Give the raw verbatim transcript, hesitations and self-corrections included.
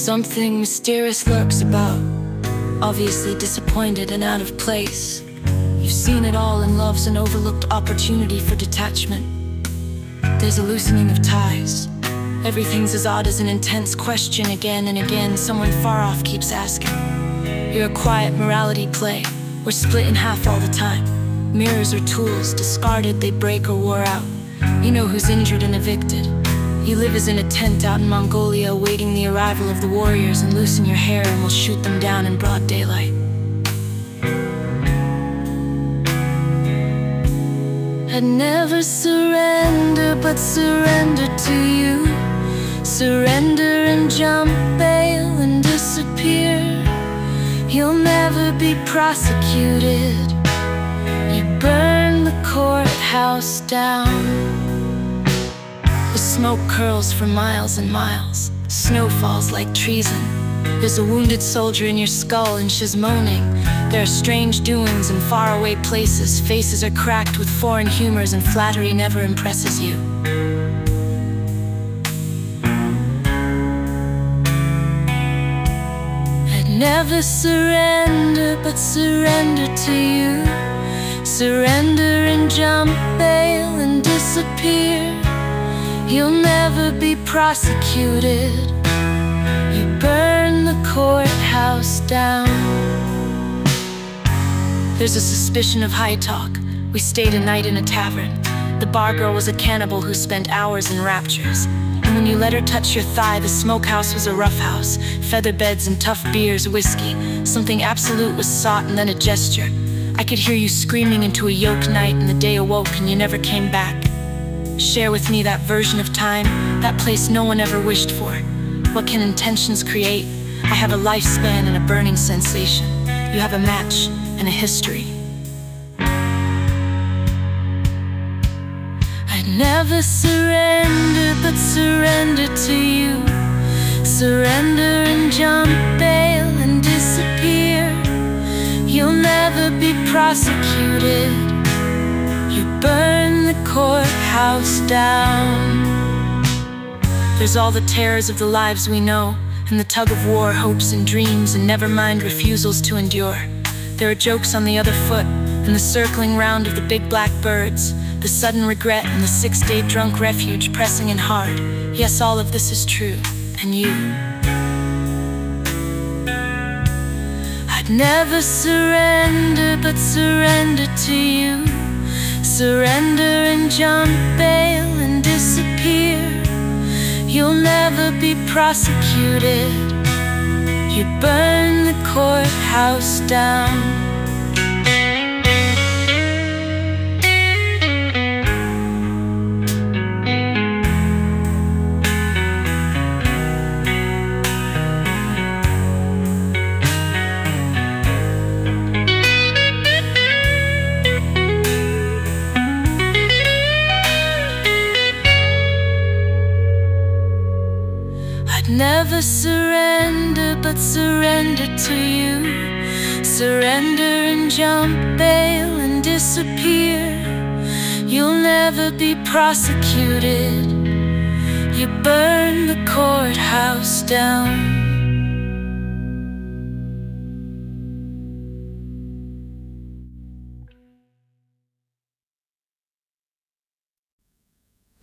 Something mysterious lurks about, obviously disappointed and out of place. You've seen it all in love's an overlooked opportunity for detachment. There's a loosening of ties. Everything's as odd as an intense question again and again. Someone far off keeps asking. You're a quiet morality play. We're split in half all the time. Mirrors are tools, discarded, they break or wore out. You know who's injured and evicted. You live as in a tent out in Mongolia, awaiting the arrival of the warriors. And loosen your hair and we'll shoot them down in broad daylight. I'd never surrender, but surrender to you. Surrender and jump bail and disappear. You'll never be prosecuted. You burn the courthouse down. The smoke curls for miles and miles. Snow falls like treason. There's a wounded soldier in your skull and she's moaning. There are strange doings in faraway places. Faces are cracked with foreign humors and flattery never impresses you. I'd never surrender, but surrender to you. Surrender and jump bail and disappear. You'll never be prosecuted. You burn the courthouse down. There's a suspicion of high talk. We stayed a night in a tavern. The bar girl was a cannibal who spent hours in raptures. And when you let her touch your thigh, the smokehouse was a rough house. Feather beds and tough beers, whiskey. Something absolute was sought and then a gesture. I could hear you screaming into a yoke night, and the day awoke and you never came back. Share with me that version of time, that place no one ever wished for. What can intentions create? I have a lifespan and a burning sensation. You have a match and a history. I'd never surrender, but surrender to you. Surrender and jump bail and disappear. You'll never be prosecuted. You burn the courthouse down. There's all the terrors of the lives we know, and the tug of war, hopes and dreams, and never mind refusals to endure. There are jokes on the other foot, and the circling round of the big black birds, the sudden regret and the six-day drunk refuge pressing in hard. Yes, all of this is true, and you. I'd never surrender, but surrender to you. Surrender and jump bail and disappear. You'll never be prosecuted. You burn the courthouse down. Never surrender, but surrender to you. Surrender and jump bail and disappear. You'll never be prosecuted. You burn the courthouse down.